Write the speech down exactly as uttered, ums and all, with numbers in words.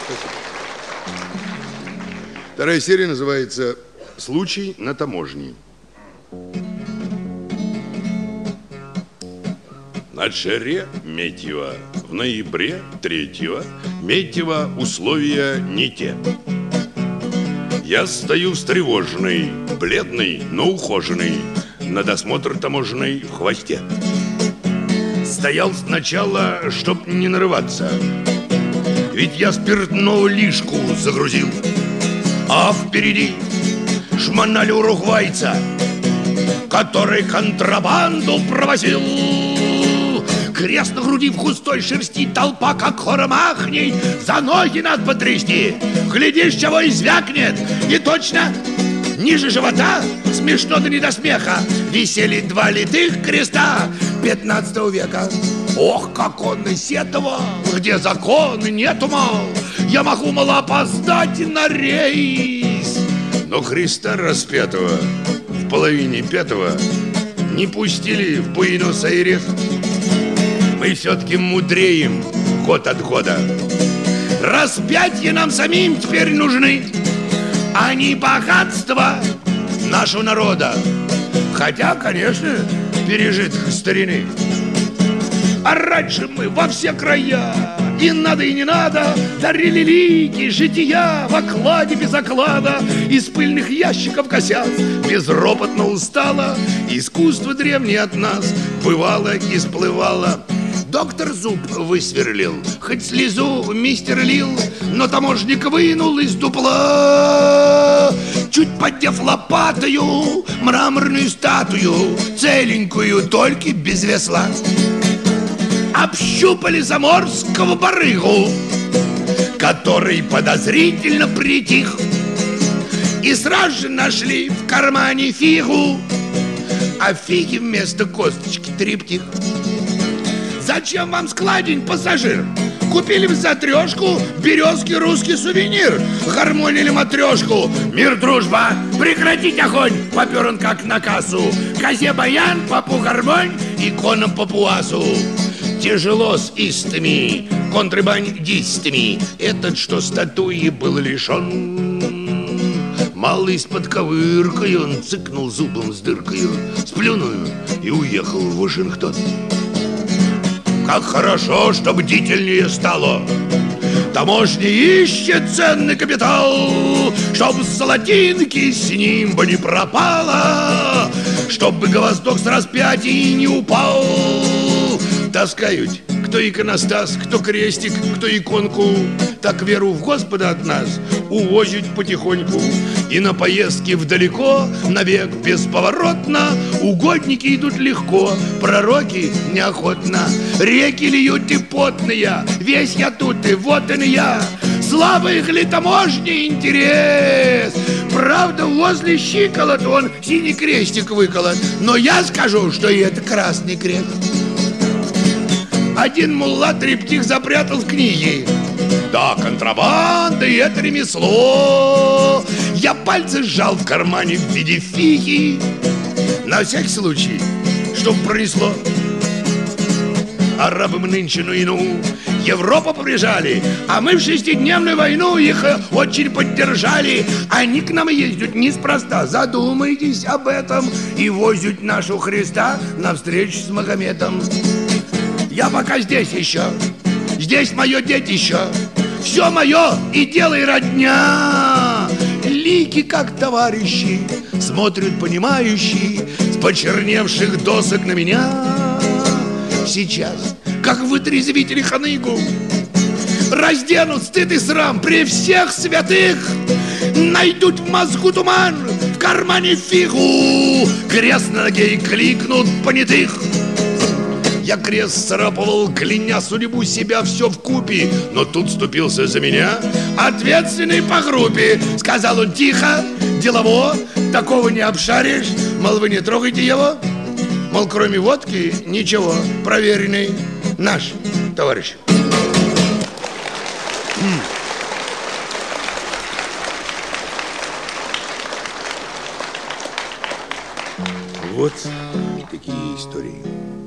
Вторая серия называется «Случай на таможне». На Шереметьево в ноябре третьего Метьево условия не те. Я стою встревоженный, бледный, но ухоженный, на досмотр таможенный в хвосте. Стоял сначала, чтоб не нарываться, ведь я спиртного лишку загрузил, а впереди шмонали уругвайца, который контрабанду провозил. Крест на груди в густой шерсти, толпа как хором ахней, за ноги надо потрясти, глядишь, чего и звякнет. И точно ниже живота, смешно да не до смеха, висели два литых креста пятнадцатого века. Ох, как он сетовал, где закон нету, мол, я могу, мол, опоздать на рейс. Но Христа распятого в половине пятого не пустили в Буэнос-Айрес. Мы все-таки мудреем год от года. Распятия нам самим теперь нужны, а не богатство нашего народа. Хотя, конечно, пережитых старины. А раньше мы во все края, и надо, и не надо, дарили лики, жития в окладе без оклада, из пыльных ящиков косяк, безропотно устало. Искусство древнее от нас бывало и сплывало. Доктор зуб высверлил, хоть слезу мистер лил, но таможник вынул из дупла, чуть поддев лопатою мраморную статую, целенькую, только без весла. Общупали заморского барыгу, который подозрительно притих, и сразу же нашли в кармане фигу, а фиги вместо косточки триптих. Зачем вам складень, пассажир? Купили в за трешку березки русский сувенир, гармонили матрешку. Мир, дружба, прекратить огонь! Попер он как на кассу. Козе баян, попу гармонь и конам папуасу. Тяжело с истами, контрабандистами, этот, что статуи был лишен. Малый с подковыркой, он цыкнул зубом с дыркой, сплюнул и уехал в Вашингтон. Как хорошо, что бдительнее стало. Таможня ищет ценный капитал, чтоб с золотинки с ним бы не пропало, чтобы гвоздок с распятий не упал. Таскают кто иконостас, кто крестик, кто иконку. Так веру в Господа от нас увозят потихоньку. И на поездки вдалеко, навек бесповоротно, угодники идут легко, пророки неохотно. Реки льют и потные, весь я тут и вот он я. Слабый ли таможни интерес? Правда, возле щиколот он синий крестик выколот, но я скажу, что и это красный крест. Один мулла триптих запрятал в книге. Да, контрабанда и это ремесло. Я пальцы сжал в кармане в виде фиги, на всякий случай, чтоб пронесло. Арабы мы нынче, ну и ну, Европу побежали, а мы в шестидневную войну их очень поддержали. Они к нам ездят неспроста, задумайтесь об этом, и возят нашу Христа навстречу с Магометом. Я пока здесь еще, здесь мое детище, все мое и делай родня. Лики, как товарищи, смотрят понимающие с почерневших досок на меня. Сейчас, как вытрезвители ханыгу, разденут стыд и срам при всех святых, найдут в мозгу туман, в кармане фигу, крест на ноге и кликнут понятых. Я крест царапывал, кляня судьбу себя все вкупе, но тут вступился за меня ответственный по группе. Сказал он тихо, делово, такого не обшаришь, мол, вы не трогайте его. Мол, кроме водки ничего, проверенный наш товарищ. Вот такие истории.